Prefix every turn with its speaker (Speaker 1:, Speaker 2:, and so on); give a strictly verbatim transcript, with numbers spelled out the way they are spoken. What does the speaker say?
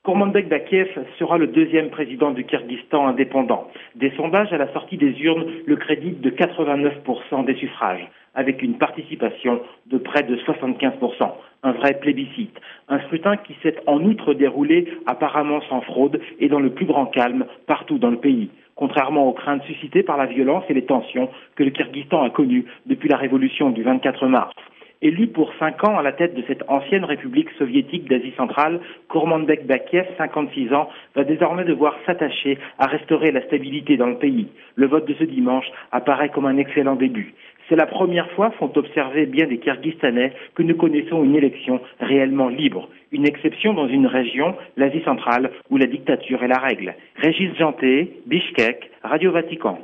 Speaker 1: Kurmanbek Bakiev sera le deuxième président du Kirghizistan indépendant. Des sondages à la sortie des urnes le créditent de quatre-vingt-neuf pour cent des suffrages, avec une participation de près de soixante-quinze pour cent. Un vrai plébiscite. Un scrutin qui s'est en outre déroulé apparemment sans fraude et dans le plus grand calme partout dans le pays, contrairement aux craintes suscitées par la violence et les tensions que le Kirghizistan a connues depuis la révolution du vingt-quatre mars. Élu pour cinq ans à la tête de cette ancienne république soviétique d'Asie centrale, Kurmanbek Bakiev, cinquante-six ans, va désormais devoir s'attacher à restaurer la stabilité dans le pays. Le vote de ce dimanche apparaît comme un excellent début. C'est la première fois, font observer bien des Kirghistanais, que nous connaissons une élection réellement libre. Une exception dans une région, l'Asie centrale, où la dictature est la règle. Régis Janté, Bishkek, Radio Vatican.